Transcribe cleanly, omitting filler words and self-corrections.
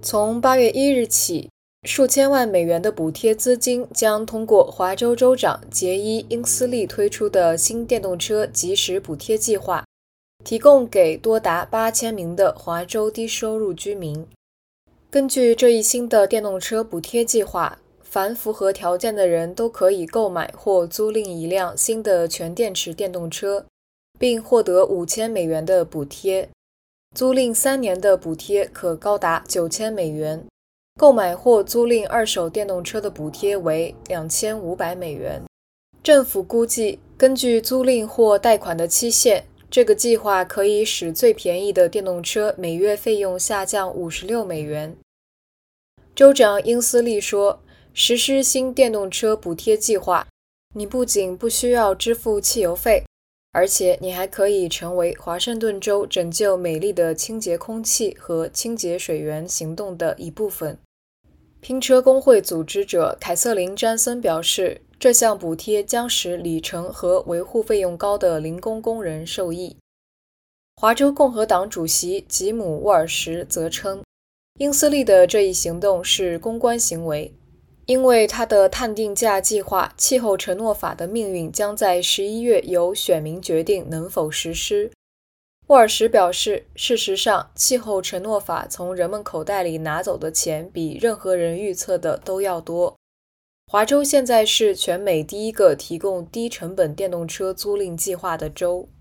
从8月1日起，数千万美元的补贴资金将通过华州州长杰伊·英斯利推出的新电动车即时补贴计划，提供给多达8000名的华州低收入居民。根据这一新的电动车补贴计划，凡符合条件的人都可以购买或租赁一辆新的全电池电动车，并获得5000美元的补贴。租赁3年的补贴可高达9000美元，购买或租赁二手电动车的补贴为2500美元。政府估计，根据租赁或贷款的期限，这个计划可以使最便宜的电动车每月费用下降56美元。州长英斯利说，实施新电动车补贴计划，你不仅不需要支付汽油费，而且你还可以成为华盛顿州拯救美丽的清洁空气和清洁水源行动的一部分。拼车工会组织者凯瑟琳·詹森表示，这项补贴将使里程和维护费用高的零工工人受益。华州共和党主席吉姆·沃尔什则称，英斯利的这一行动是公关行为，因为他的碳定价计划气候承诺法的命运将在11月由选民决定能否实施。沃尔什表示，事实上，气候承诺法从人们口袋里拿走的钱比任何人预测的都要多。华州现在是全美第一个提供低成本电动车租赁计划的州。